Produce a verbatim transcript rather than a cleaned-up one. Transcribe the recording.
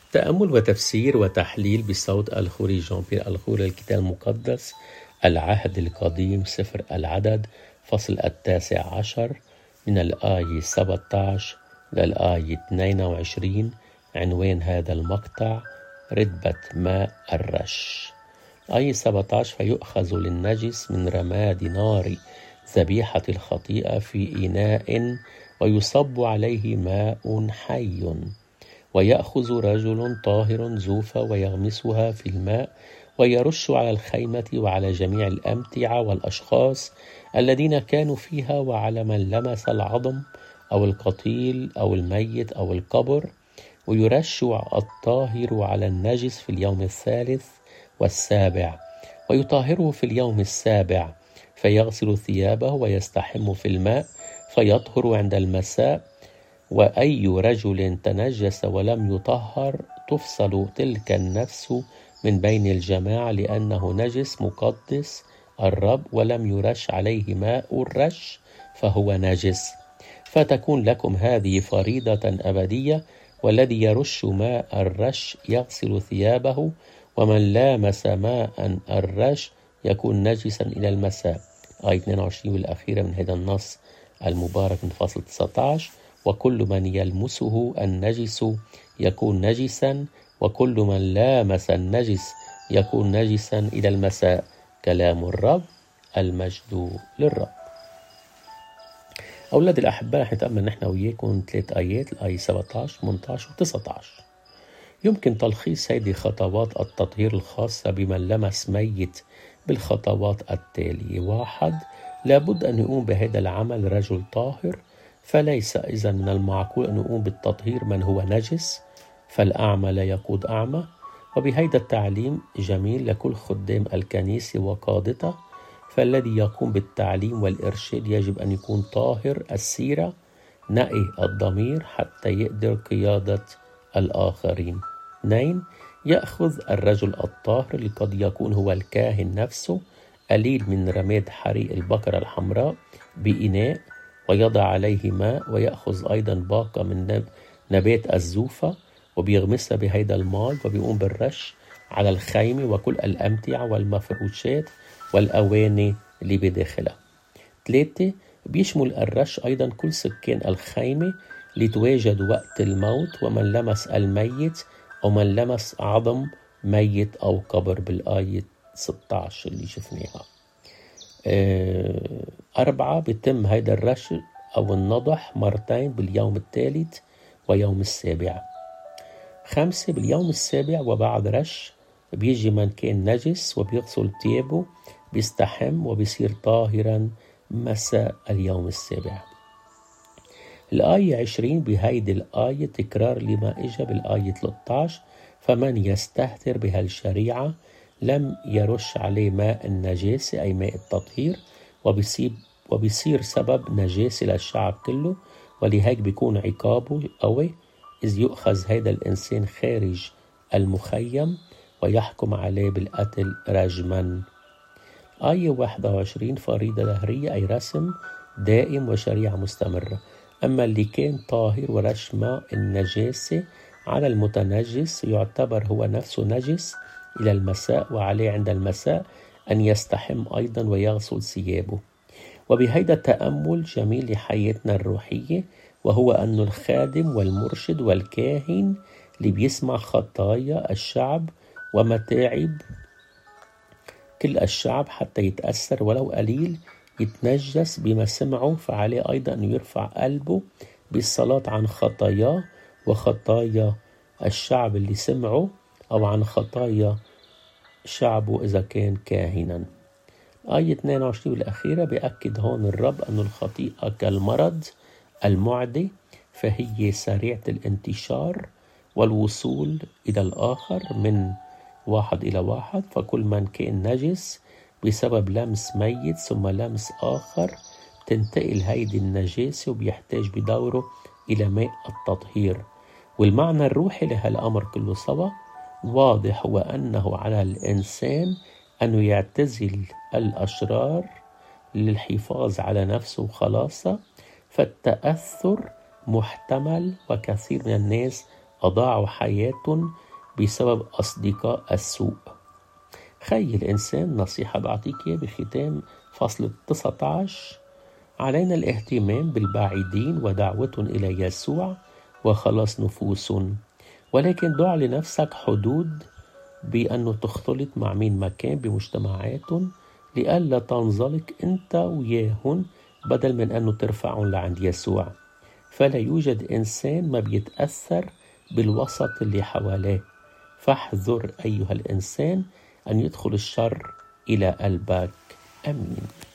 تأمل وتفسير وتحليل بصوت الخوري جان بيير الخوري الكتاب المقدس العهد القديم سفر العدد فصل التاسع عشر من الآية سبعة عشر للآية اثنين وعشرين. عنوان هذا المقطع ردبة ماء الرش. آية سبعة عشر: فيؤخذ للنجس من رماد نار ذبيحة الخطيئة في إناء ويصب عليه ماء حي، ويأخذ رجل طاهر زوفة ويغمسها في الماء ويرش على الخيمة وعلى جميع الأمتعة والأشخاص الذين كانوا فيها وعلى من لمس العظم أو القتيل أو الميت أو القبر، ويرش الطاهر على النجس في اليوم الثالث والسابع ويطهره في اليوم السابع، فيغسل ثيابه ويستحم في الماء فيطهر عند المساء. وأي رجل تنجس ولم يطهر تفصل تلك النفس من بين الجماعة، لأنه نجس مقدس الرب ولم يرش عليه ماء الرش فهو نجس. فتكون لكم هذه فريضة أبدية: والذي يرش ماء الرش يغسل ثيابه، ومن لامس ماء الرش يكون نجسا إلى المساء. آية اثنين وعشرين والأخيرة من هذا النص المبارك من فصل تسعة عشر: وكل من يلمسه النجس يكون نجسا، وكل من لامس النجس يكون نجسا إلى المساء. كلام الرب، المجد للرب. أولاد الأحباء، رح نتأمل نحن وياكم ثلاث آيات، الآية سبعة عشر ثمانية عشر وتسعة عشر. يمكن تلخيص هذه خطوات التطهير الخاصة بمن لمس ميت بالخطوات التالية: واحد، لابد أن يقوم بهذا العمل رجل طاهر، فليس إذن من المعقول أن يقوم بالتطهير من هو نجس، فالأعمى لا يقود أعمى. وبهذا التعليم جميل لكل خدام الكنيسة وقادتها، فالذي يقوم بالتعليم والإرشاد يجب أن يكون طاهر السيرة نقي الضمير حتى يقدر قيادة الآخرين. اثنين، يأخذ الرجل الطاهر اللي قد يكون هو الكاهن نفسه قليل من رماد حريق البقرة الحمراء بإناء ويضع عليه ماء، ويأخذ أيضا باقة من نبات الزوفة وبيغمسها بهيدا الماء وبيقوم بالرش على الخيمة وكل الأمتعة والمفروشات والأواني اللي بداخلها. ثلاثة، بيشمل الرش أيضا كل سكان الخيمة اللي تواجد وقت الموت، ومن لمس الميت أو من لمس عظم ميت أو قبر بالآية ستة عشر اللي شفناها. أربعة، بيتم هيدا الرش أو النضح مرتين باليوم الثالث ويوم السابع. خمسة، باليوم السابع وبعد رش بيجي من كان نجس وبيغسل ثيابه بيستحم وبيصير طاهرا مساء اليوم السابع. الآية عشرين بهيدي الآية تكرار لما إجا بالآية ثلاثة عشر: فمن يستهتر بهالشريعة لم يرش عليه ماء النجاسة أي ماء التطهير، وبيصير, وبيصير سبب نجاسة للشعب كله، ولهيك بيكون عقابه قوي إذ يؤخذ هذا الإنسان خارج المخيم ويحكم عليه بالقتل رجما. آية واحد وعشرين فريضة دهرية أي رسم دائم وشريعة مستمرة: أما اللي كان طاهر ورش ماء النجاسة على المتنجس يعتبر هو نفسه نجس إلى المساء، وعليه عند المساء أن يستحم أيضا ويغسل ثيابه. وبهيدا تأمل جميل لحياتنا الروحية، وهو أن الخادم والمرشد والكاهن اللي بيسمع خطايا الشعب ومتاعب كل الشعب حتى يتأثر ولو قليل يتنجس بما سمعه، فعليه أيضا أن يرفع قلبه بالصلاة عن خطاياه وخطايا الشعب اللي سمعه، أو عن خطايا شعبه إذا كان كاهنا. آية اثنين وعشرين والأخيرة بيأكد هون الرب أن الخطيئة كالمرض المعدي، فهي سريعة الانتشار والوصول إلى الآخر من واحد إلى واحد، فكل من كان نجس بسبب لمس ميت ثم لمس آخر تنتقل هيدي النجاسة وبيحتاج بدوره إلى ماء التطهير. والمعنى الروحي لهالأمر كله سوا واضح، هو أنه على الإنسان أنه يعتزل الأشرار للحفاظ على نفسه وخلاصه، فالتأثر محتمل وكثير من الناس أضاعوا حياة بسبب أصدقاء السوء. خي الإنسان نصيحة بعطيك بختام فصل تسعة عشر: علينا الاهتمام بالبعيدين ودعوة إلى يسوع وخلاص نفوس، ولكن ضع لنفسك حدود بأنه تختلط مع مين ما كان بمجتمعات لئلا تنزلق أنت وياهن بدل من أنه ترفعهم لعند يسوع. فلا يوجد إنسان ما بيتأثر بالوسط اللي حواليه، فاحذر أيها الإنسان أن يدخل الشر إلى قلبك. أمين.